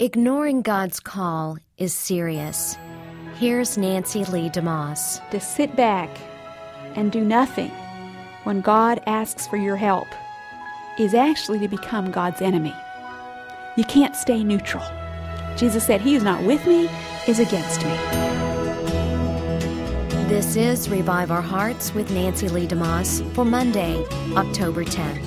Ignoring God's call is serious. Here's Nancy Lee DeMoss. To sit back and do nothing when God asks for your help is actually to become God's enemy. You can't stay neutral. Jesus said, "He who is not with me is against me." This is Revive Our Hearts with Nancy Lee DeMoss for Monday, October 10th.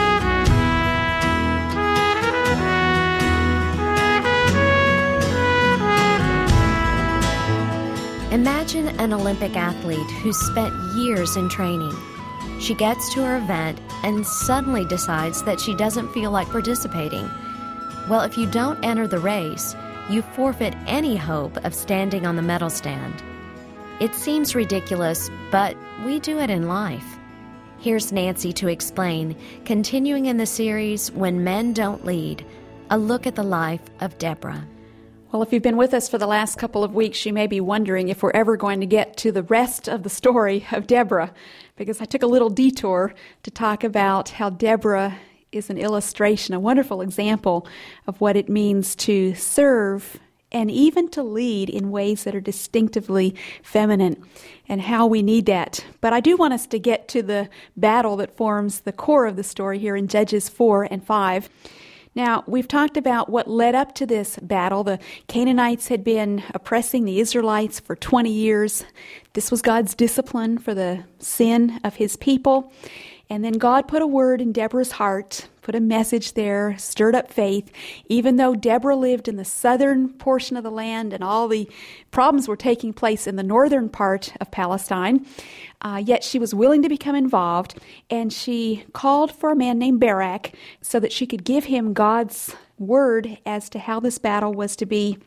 Imagine an Olympic athlete who's spent years in training. She gets to her event and suddenly decides that she doesn't feel like participating. Well, if you don't enter the race, you forfeit any hope of standing on the medal stand. It seems ridiculous, but we do it in life. Here's Nancy to explain, continuing in the series, When Men Don't Lead, a look at the life of Deborah. Well, if you've been with us for the last couple of weeks, you may be wondering if we're ever going to get to the rest of the story of Deborah, because I took a little detour to talk about how Deborah is an illustration, a wonderful example of what it means to serve and even to lead in ways that are distinctively feminine, and how we need that. But I do want us to get to the battle that forms the core of the story here in Judges 4 and 5. Now, we've talked about what led up to this battle. The Canaanites had been oppressing the Israelites for 20 years. This was God's discipline for the sin of his people. And then God put a word in Deborah's heart, put a message there, stirred up faith. Even though Deborah lived in the southern portion of the land and all the problems were taking place in the northern part of Palestine, yet she was willing to become involved, and she called for a man named Barak so that she could give him God's word as to how this battle was to be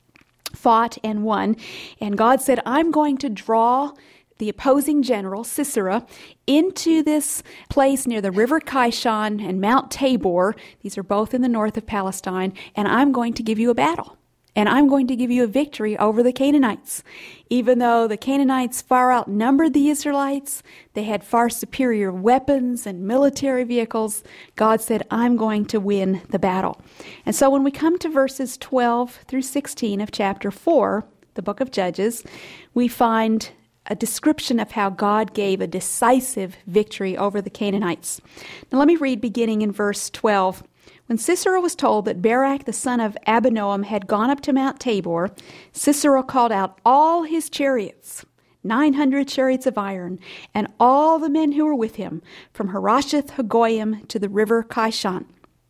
fought and won. And God said, "I'm going to draw the opposing general, Sisera, into this place near the river Kishon and Mount Tabor. These are both in the north of Palestine, and I'm going to give you a battle. And I'm going to give you a victory over the Canaanites." Even though the Canaanites far outnumbered the Israelites, they had far superior weapons and military vehicles, God said, "I'm going to win the battle." And so when we come to verses 12 through 16 of chapter 4, the book of Judges, we find a description of how God gave a decisive victory over the Canaanites. Now let me read beginning in verse 12. When Sisera was told that Barak the son of Abinoam had gone up to Mount Tabor, Sisera called out all his chariots, 900 chariots of iron, and all the men who were with him, from Harosheth Hagoyim to the river Kishon.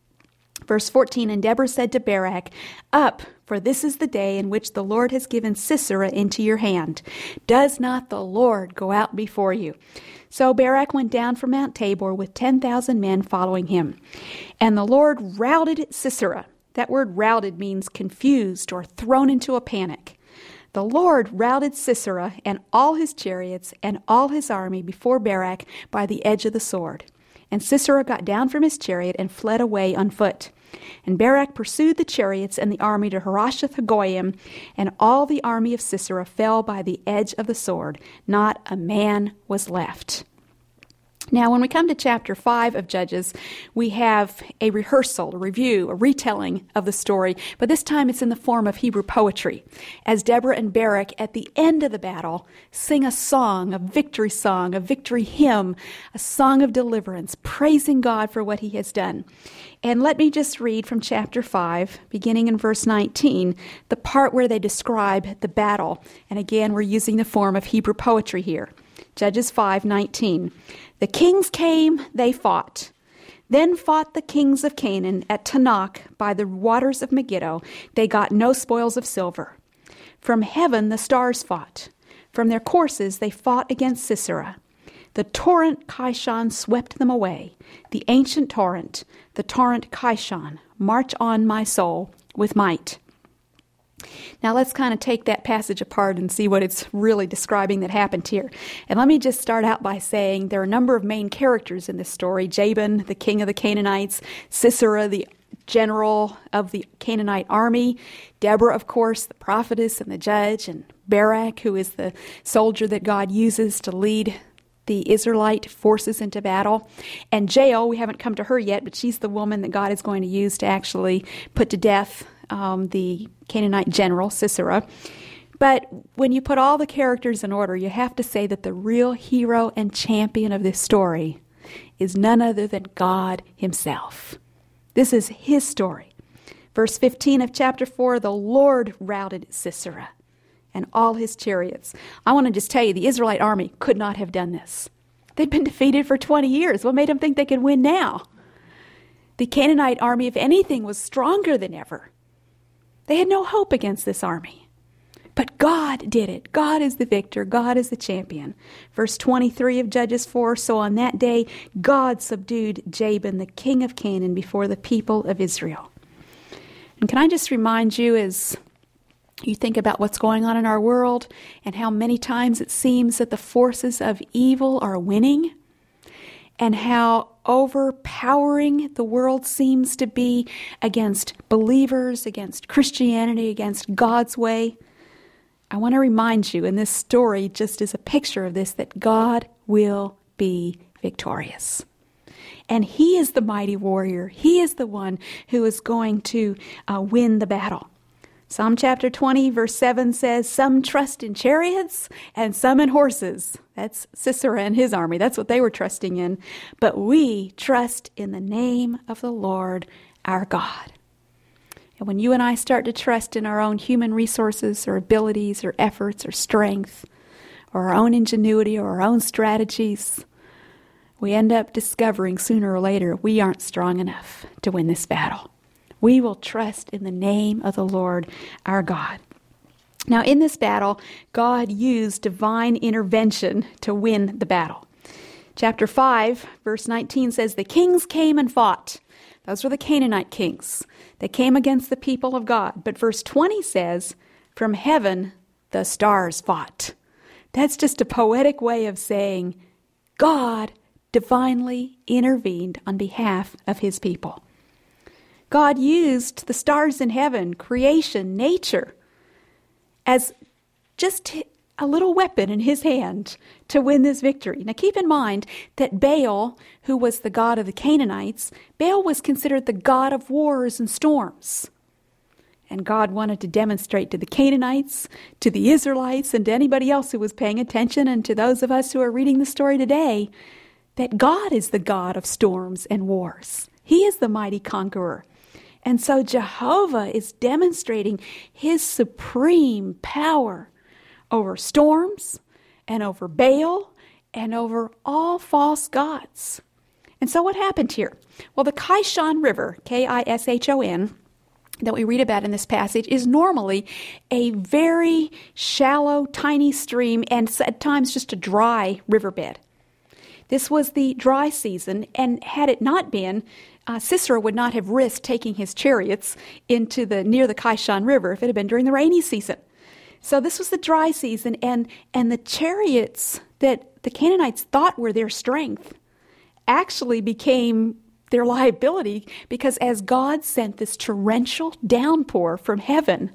Verse 14, and Deborah said to Barak, "Up, for this is the day in which the Lord has given Sisera into your hand. Does not the Lord go out before you?" So Barak went down from Mount Tabor with 10,000 men following him. And the Lord routed Sisera. That word routed means confused or thrown into a panic. The Lord routed Sisera and all his chariots and all his army before Barak by the edge of the sword. And Sisera got down from his chariot and fled away on foot. And Barak pursued the chariots and the army to Harosheth Hagoyim, and all the army of Sisera fell by the edge of the sword. Not a man was left. Now, when we come to chapter 5 of Judges, we have a rehearsal, a review, a retelling of the story, but this time it's in the form of Hebrew poetry, as Deborah and Barak, at the end of the battle, sing a song, a victory hymn, a song of deliverance, praising God for what he has done. And let me just read from chapter 5, beginning in verse 19, the part where they describe the battle. And again, we're using the form of Hebrew poetry here. Judges 5:19. The kings came, they fought. Then fought the kings of Canaan at Tanakh by the waters of Megiddo. They got no spoils of silver. From heaven the stars fought. From their courses they fought against Sisera. The torrent Kishon swept them away. The ancient torrent, the torrent Kishon, march on my soul with might. Now let's kind of take that passage apart and see what it's really describing that happened here. And let me just start out by saying there are a number of main characters in this story. Jabin, the king of the Canaanites, Sisera, the general of the Canaanite army, Deborah, of course, the prophetess and the judge, and Barak, who is the soldier that God uses to lead the Israelite forces into battle. And Jael, we haven't come to her yet, but she's the woman that God is going to use to actually put to death the Canaanite general, Sisera. But when you put all the characters in order, you have to say that the real hero and champion of this story is none other than God himself. This is his story. Verse 15 of chapter 4, the Lord routed Sisera and all his chariots. I want to just tell you, the Israelite army could not have done this. They'd been defeated for 20 years. What made them think they could win now? The Canaanite army, if anything, was stronger than ever. They had no hope against this army. But God did it. God is the victor. God is the champion. Verse 23 of Judges 4, so on that day, God subdued Jabin, the king of Canaan, before the people of Israel. And can I just remind you, as you think about what's going on in our world and how many times it seems that the forces of evil are winning, and how overpowering the world seems to be against believers, against Christianity, against God's way, I want to remind you, and this story just is a picture of this, that God will be victorious. And he is the mighty warrior. He is the one who is going to win the battle. Psalm chapter 20, verse 7 says, some trust in chariots and some in horses. That's Sisera and his army. That's what they were trusting in. But we trust in the name of the Lord our God. And when you and I start to trust in our own human resources or abilities or efforts or strength or our own ingenuity or our own strategies, we end up discovering sooner or later we aren't strong enough to win this battle. We will trust in the name of the Lord our God. Now, in this battle, God used divine intervention to win the battle. Chapter 5, verse 19 says, the kings came and fought. Those were the Canaanite kings. They came against the people of God. But verse 20 says, from heaven the stars fought. That's just a poetic way of saying God divinely intervened on behalf of his people. God used the stars in heaven, creation, nature, as just a little weapon in his hand to win this victory. Now keep in mind that Baal, who was the god of the Canaanites, Baal was considered the god of wars and storms. And God wanted to demonstrate to the Canaanites, to the Israelites, and to anybody else who was paying attention, and to those of us who are reading the story today, that God is the God of storms and wars. He is the mighty conqueror. And so Jehovah is demonstrating his supreme power over storms and over Baal and over all false gods. And so what happened here? Well, the Kishon River, Kishon, that we read about in this passage is normally a very shallow, tiny stream and at times just a dry riverbed. This was the dry season, and had it not been, Sisera would not have risked taking his chariots into near the Kishon River if it had been during the rainy season. So this was the dry season, and the chariots that the Canaanites thought were their strength actually became their liability, because as God sent this torrential downpour from heaven,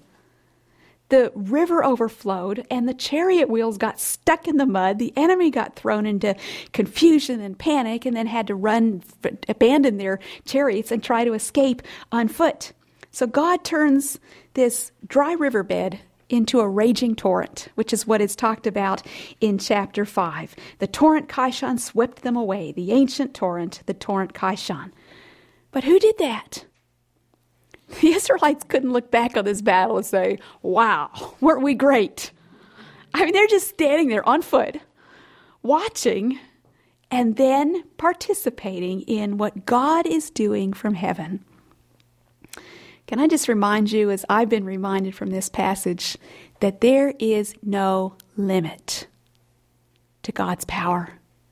the river overflowed and the chariot wheels got stuck in the mud. The enemy got thrown into confusion and panic and then had to abandon their chariots and try to escape on foot. So God turns this dry riverbed into a raging torrent, which is what is talked about in chapter 5. The torrent Kishon swept them away, the ancient torrent, the torrent Kishon. But who did that? The Israelites couldn't look back on this battle and say, wow, weren't we great? I mean, they're just standing there on foot, watching, and then participating in what God is doing from heaven. Can I just remind you, as I've been reminded from this passage, that there is no limit to God's power.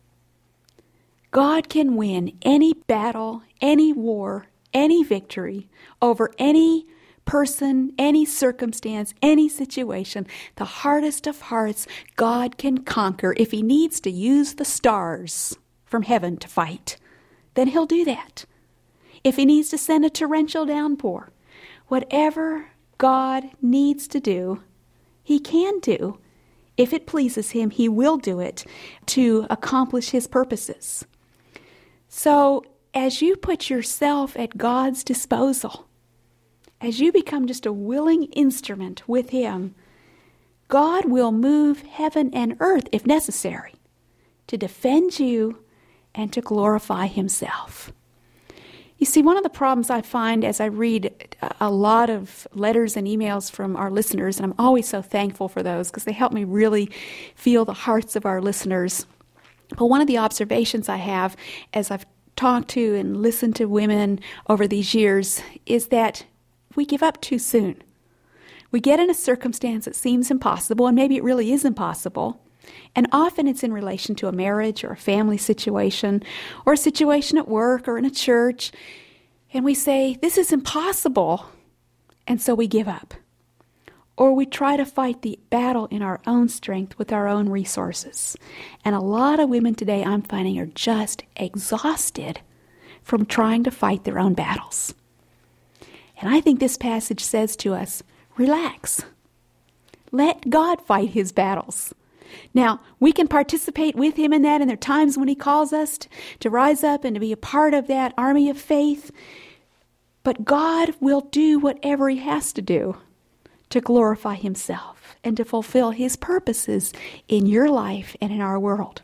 God can win any battle, any war, any victory over any person, any circumstance, any situation. The hardest of hearts God can conquer. If he needs to use the stars from heaven to fight, then he'll do that. If he needs to send a torrential downpour, whatever God needs to do, he can do. If it pleases him, he will do it to accomplish his purposes. So, as you put yourself at God's disposal, as you become just a willing instrument with Him, God will move heaven and earth, if necessary, to defend you and to glorify Himself. You see, one of the problems I find as I read a lot of letters and emails from our listeners, and I'm always so thankful for those because they help me really feel the hearts of our listeners. But one of the observations I have as I've talked to and listened to women over these years is that we give up too soon. We get in a circumstance that seems impossible, and maybe it really is impossible. And often it's in relation to a marriage or a family situation or a situation at work or in a church. And we say, this is impossible. And so we give up. Or we try to fight the battle in our own strength with our own resources. And a lot of women today, I'm finding, are just exhausted from trying to fight their own battles. And I think this passage says to us, relax. Let God fight His battles. Now, we can participate with Him in that, and there are times when He calls us to rise up and to be a part of that army of faith. But God will do whatever He has to do to glorify Himself and to fulfill His purposes in your life and in our world.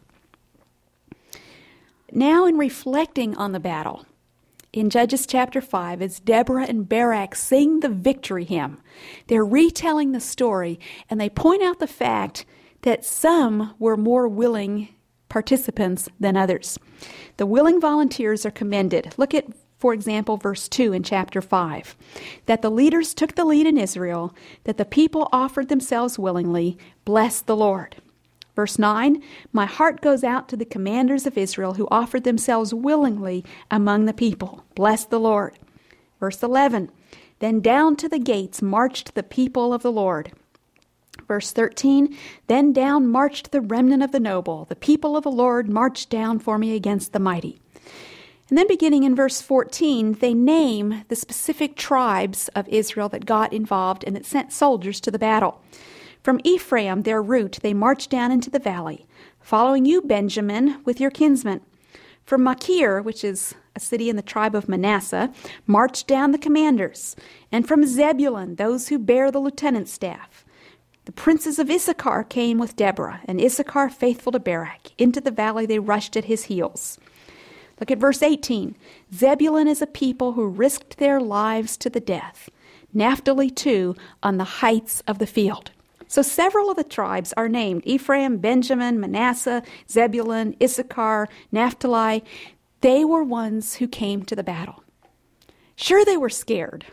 Now, in reflecting on the battle, in Judges chapter 5, as Deborah and Barak sing the victory hymn, they're retelling the story, and they point out the fact that some were more willing participants than others. The willing volunteers are commended. Look at, for example, verse 2 in chapter 5. That the leaders took the lead in Israel, that the people offered themselves willingly. Bless the Lord. Verse 9, my heart goes out to the commanders of Israel who offered themselves willingly among the people. Bless the Lord. Verse 11, then down to the gates marched the people of the Lord. Verse 13, then down marched the remnant of the noble. The people of the Lord marched down for me against the mighty. And then beginning in verse 14, they name the specific tribes of Israel that got involved and that sent soldiers to the battle. From Ephraim, their route, they marched down into the valley, following you, Benjamin, with your kinsmen. From Machir, which is a city in the tribe of Manasseh, marched down the commanders. And from Zebulun, those who bear the lieutenant's staff. The princes of Issachar came with Deborah, and Issachar faithful to Barak. Into the valley they rushed at his heels. Look at verse 18. Zebulun is a people who risked their lives to the death. Naphtali, too, on the heights of the field. So several of the tribes are named. Ephraim, Benjamin, Manasseh, Zebulun, Issachar, Naphtali. They were ones who came to the battle. Sure, they were scared.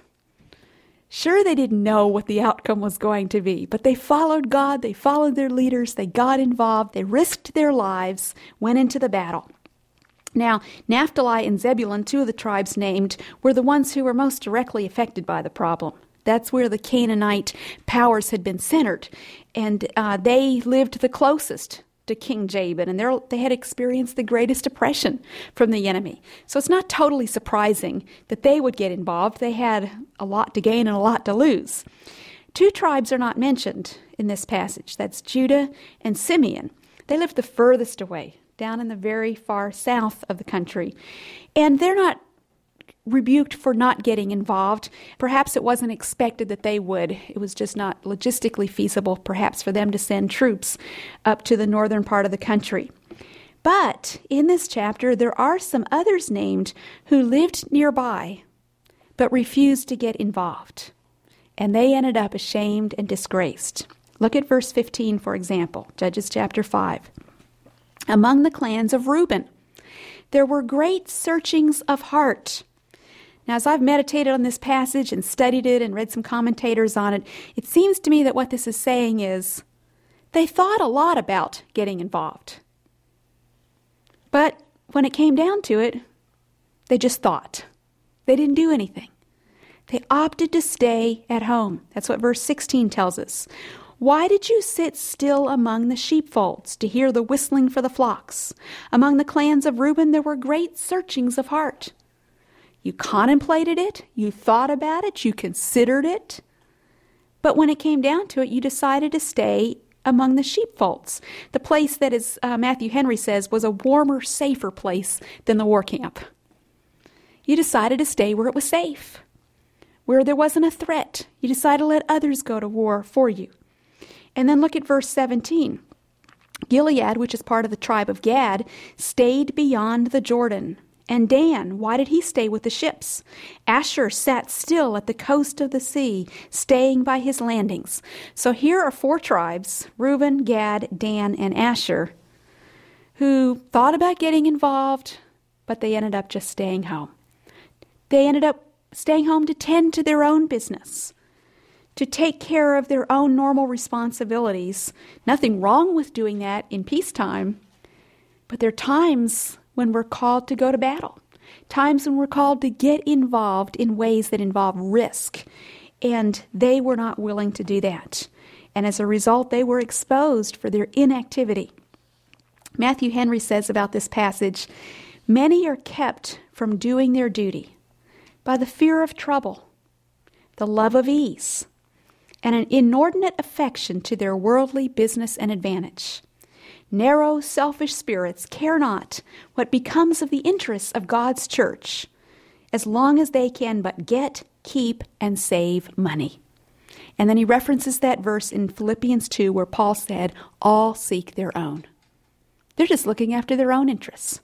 Sure, they didn't know what the outcome was going to be, but they followed God, they followed their leaders, they got involved, they risked their lives, went into the battle. Now, Naphtali and Zebulun, two of the tribes named, were the ones who were most directly affected by the problem. That's where the Canaanite powers had been centered, and they lived the closest to King Jabin, and they had experienced the greatest oppression from the enemy. So it's not totally surprising that they would get involved. They had a lot to gain and a lot to lose. Two tribes are not mentioned in this passage. That's Judah and Simeon. They lived the furthest away, down in the very far south of the country. And they're not rebuked for not getting involved. Perhaps it wasn't expected that they would. It was just not logistically feasible, perhaps, for them to send troops up to the northern part of the country. But in this chapter, there are some others named who lived nearby, but refused to get involved. And they ended up ashamed and disgraced. Look at verse 15, for example, Judges chapter 5. Among the clans of Reuben, there were great searchings of heart. Now, as I've meditated on this passage and studied it and read some commentators on it, it seems to me that what this is saying is they thought a lot about getting involved. But when it came down to it, they just thought. They didn't do anything. They opted to stay at home. That's what verse 16 tells us. Why did you sit still among the sheepfolds to hear the whistling for the flocks? Among the clans of Reuben there were great searchings of heart. You contemplated it, you thought about it, you considered it. But when it came down to it, you decided to stay among the sheepfolds. The place that, as Matthew Henry says, was a warmer, safer place than the war camp. You decided to stay where it was safe, Where there wasn't a threat, you decided to let others go to war for you. And then look at verse 17. Gilead, which is part of the tribe of Gad, stayed beyond the Jordan. And Dan, why did he stay with the ships? Asher sat still at the coast of the sea, staying by his landings. So here are 4 tribes, Reuben, Gad, Dan, and Asher, who thought about getting involved, but they ended up just staying home. They ended up staying home to tend to their own business, to take care of their own normal responsibilities. Nothing wrong with doing that in peacetime, but there are times when we're called to go to battle, times when we're called to get involved in ways that involve risk, and they were not willing to do that. And as a result, they were exposed for their inactivity. Matthew Henry says about this passage, "Many are kept from doing their duty by the fear of trouble, the love of ease, and an inordinate affection to their worldly business and advantage. Narrow, selfish spirits care not what becomes of the interests of God's church, as long as they can but get, keep, and save money." And then he references that verse in Philippians 2 where Paul said, "All seek their own." They're just looking after their own interests.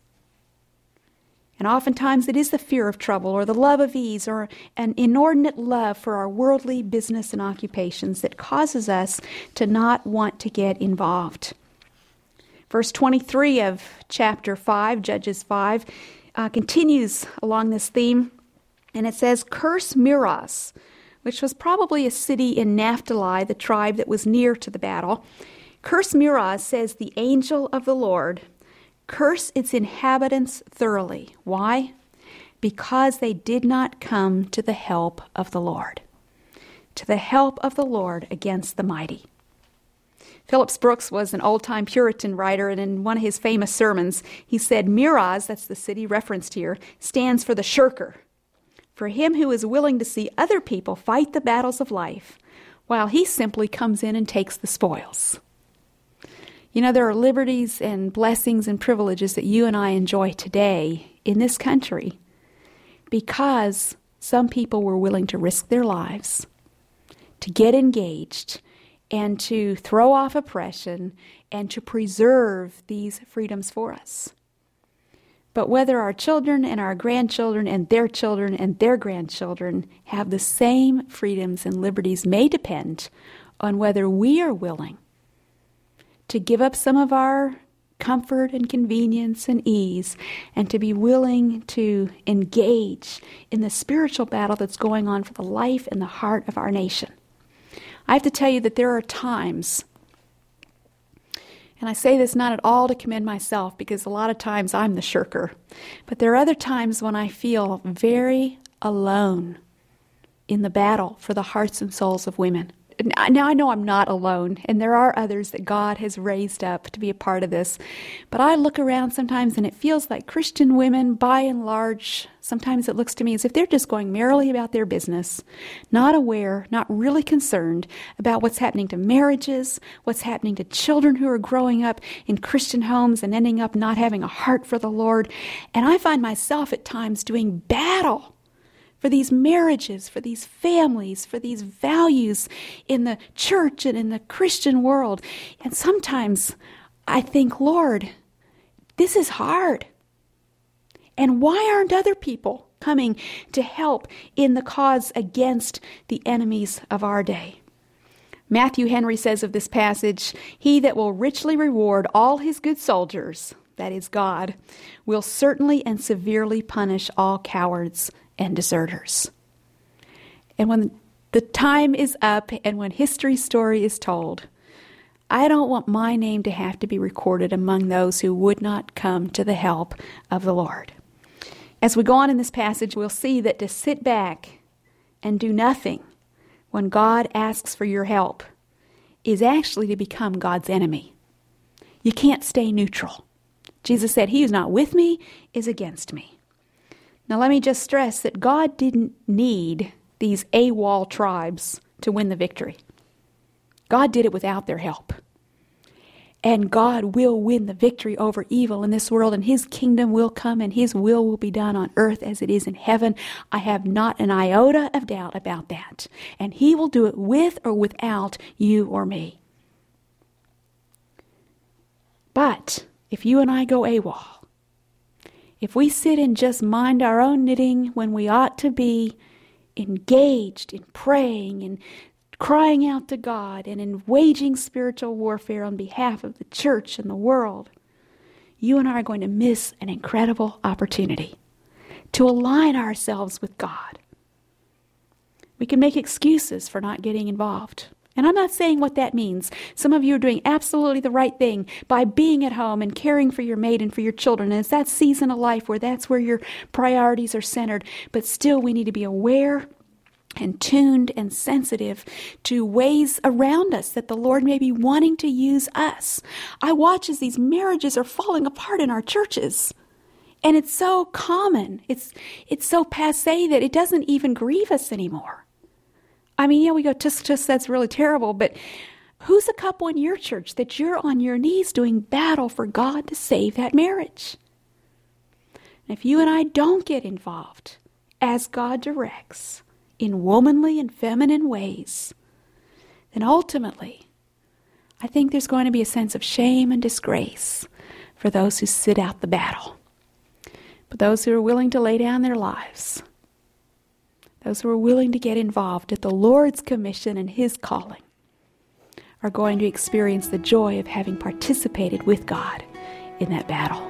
And oftentimes it is the fear of trouble or the love of ease or an inordinate love for our worldly business and occupations that causes us to not want to get involved. Verse 23 of chapter 5, Judges 5, continues along this theme, and it says, "Curse Meroz," which was probably a city in Naphtali, the tribe that was near to the battle. "Curse Meroz," says the angel of the Lord, "curse its inhabitants thoroughly." Why? Because they did not come to the help of the Lord. To the help of the Lord against the mighty. Phillips Brooks was an old-time Puritan writer, and in one of his famous sermons, he said, Meroz, that's the city referenced here, stands for the shirker, for him who is willing to see other people fight the battles of life, while he simply comes in and takes the spoils. You know, there are liberties and blessings and privileges that you and I enjoy today in this country because some people were willing to risk their lives, to get engaged, and to throw off oppression and to preserve these freedoms for us. But whether our children and our grandchildren and their grandchildren have the same freedoms and liberties may depend on whether we are willing to give up some of our comfort and convenience and ease and to be willing to engage in the spiritual battle that's going on for the life and the heart of our nation. I have to tell you that there are times, and I say this not at all to commend myself because a lot of times I'm the shirker, but there are other times when I feel very alone in the battle for the hearts and souls of women. Now, I know I'm not alone, and there are others that God has raised up to be a part of this, but I look around sometimes and it feels like Christian women, by and large, sometimes it looks to me as if they're just going merrily about their business, not aware, not really concerned about what's happening to marriages, what's happening to children who are growing up in Christian homes and ending up not having a heart for the Lord. And I find myself at times doing battle for these marriages, for these families, for these values in the church and in the Christian world. And sometimes I think, Lord, this is hard. And why aren't other people coming to help in the cause against the enemies of our day? Matthew Henry says of this passage, "He that will richly reward all his good soldiers," that is God, "will certainly and severely punish all cowards and deserters." And when the time is up and when history's story is told, I don't want my name to have to be recorded among those who would not come to the help of the Lord. As we go on in this passage, we'll see that to sit back and do nothing when God asks for your help is actually to become God's enemy. You can't stay neutral. Jesus said, "He who's not with me is against me." Now let me just stress that God didn't need these AWOL tribes to win the victory. God did it without their help. And God will win the victory over evil in this world, and His kingdom will come, and His will be done on earth as it is in heaven. I have not an iota of doubt about that. And He will do it with or without you or me. But if you and I go AWOL, if we sit and just mind our own knitting when we ought to be engaged in praying and crying out to God and in waging spiritual warfare on behalf of the church and the world, you and I are going to miss an incredible opportunity to align ourselves with God. We can make excuses for not getting involved. And I'm not saying what that means. Some of you are doing absolutely the right thing by being at home and caring for your mate and for your children. And it's that season of life where that's where your priorities are centered. But still, we need to be aware and tuned and sensitive to ways around us that the Lord may be wanting to use us. I watch as these marriages are falling apart in our churches. And it's so common. It's so passé that it doesn't even grieve us anymore. I mean, yeah, we go, tisk, that's really terrible. But who's a couple in your church that you're on your knees doing battle for God to save that marriage? And if you and I don't get involved as God directs, in womanly and feminine ways, then ultimately, I think there's going to be a sense of shame and disgrace for those who sit out the battle. But those who are willing to lay down their lives, those who are willing to get involved at the Lord's commission and His calling, are going to experience the joy of having participated with God in that battle.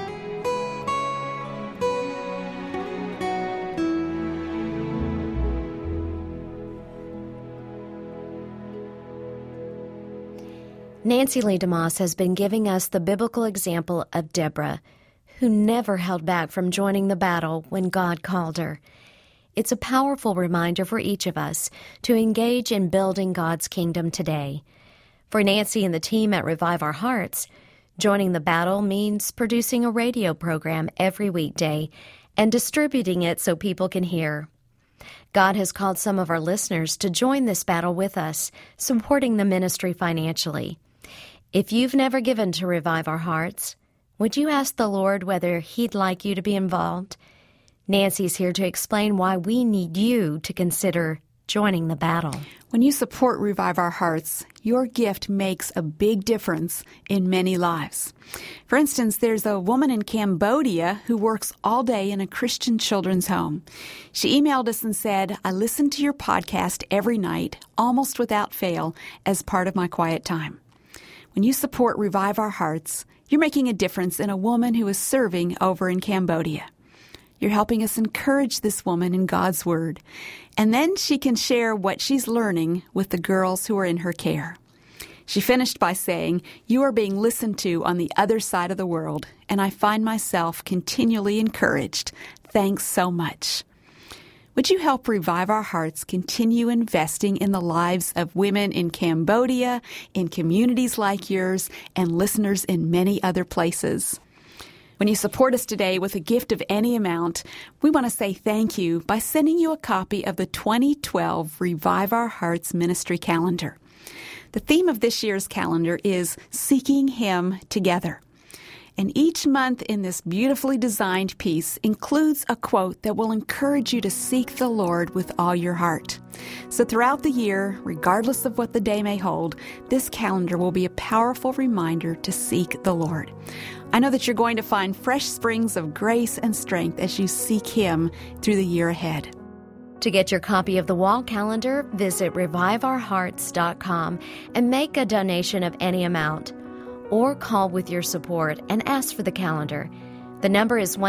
Nancy Lee DeMoss has been giving us the biblical example of Deborah, who never held back from joining the battle when God called her. It's a powerful reminder for each of us to engage in building God's kingdom today. For Nancy and the team at Revive Our Hearts, joining the battle means producing a radio program every weekday and distributing it so people can hear. God has called some of our listeners to join this battle with us, supporting the ministry financially. If you've never given to Revive Our Hearts, would you ask the Lord whether He'd like you to be involved? Nancy's here to explain why we need you to consider joining the battle. When you support Revive Our Hearts, your gift makes a big difference in many lives. For instance, there's a woman in Cambodia who works all day in a Christian children's home. She emailed us and said, "I listen to your podcast every night, almost without fail, as part of my quiet time." When you support Revive Our Hearts, you're making a difference in a woman who is serving over in Cambodia. You're helping us encourage this woman in God's Word. And then she can share what she's learning with the girls who are in her care. She finished by saying, "You are being listened to on the other side of the world, and I find myself continually encouraged. Thanks so much." Would you help Revive Our Hearts continue investing in the lives of women in Cambodia, in communities like yours, and listeners in many other places? When you support us today with a gift of any amount, we want to say thank you by sending you a copy of the 2012 Revive Our Hearts Ministry Calendar. The theme of this year's calendar is Seeking Him Together. And each month in this beautifully designed piece includes a quote that will encourage you to seek the Lord with all your heart. So throughout the year, regardless of what the day may hold, this calendar will be a powerful reminder to seek the Lord. I know that you're going to find fresh springs of grace and strength as you seek Him through the year ahead. To get your copy of the wall calendar, visit reviveourhearts.com and make a donation of any amount. Or call with your support and ask for the calendar. The number is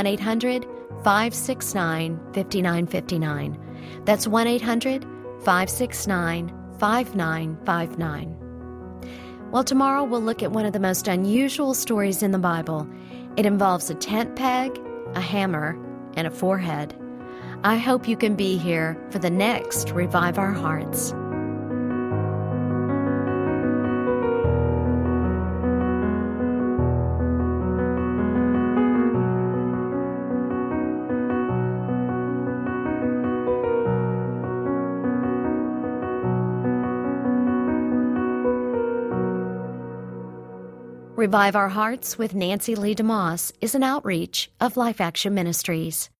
1-800-569-5959. That's 1-800-569-5959. Well, tomorrow we'll look at one of the most unusual stories in the Bible. It involves a tent peg, a hammer, and a forehead. I hope you can be here for the next Revive Our Hearts. Revive Our Hearts with Nancy Lee DeMoss is an outreach of Life Action Ministries.